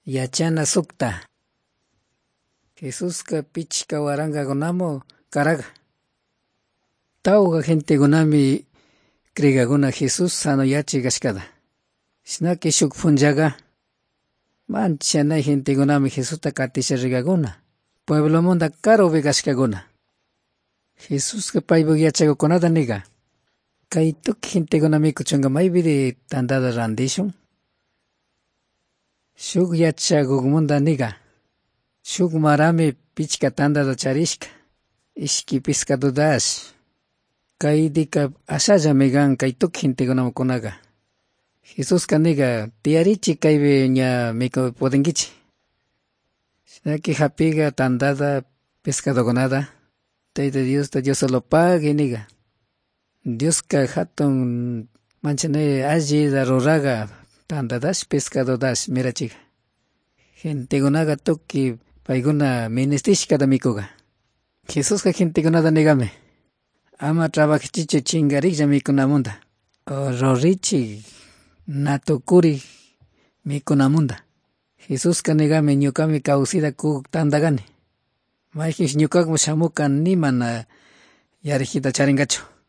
Yachana sukta. Jesuska pichka warangakunamu karaga. Tawga gentekunami krigaguna Jesus sano yachigashkata. Shinaki shuk punllaga manchanay gentekunami Jesusta katisha rigakuna. Pueblo munda karupi kashkakuna. Jesuska paypuk yachakukunata niga. Kay tukuy gentekuna mikuchunka maypiri tantata randishun. Shuk yachakukmanta niga. Shuk marami pichka tantata charishka. Ishki pescadotash. Kay dika ashallami kan kay tukuy gentekunakunaka. Jesuska niga tiyarichik kaypi ña miku pudenkichik. Shinaki hapiga tantata pescadokunata Tayta Diosta Dios solo pague niga. Dioska hatun manchanay allita ruraga tantatash pescadotash mirachik. Gentekunaka tukuy paykuna ministishkata mikuga. Jesuska gentekunata nigami. Ama trabajachichu chinkariklla mikunamunta. Rurichik natukurik mikunamunta. Jesuska nigami ñukami kawsayta kuk tantakani. Mayjish ñukawan shamuka ni mana yarikita charinkachu.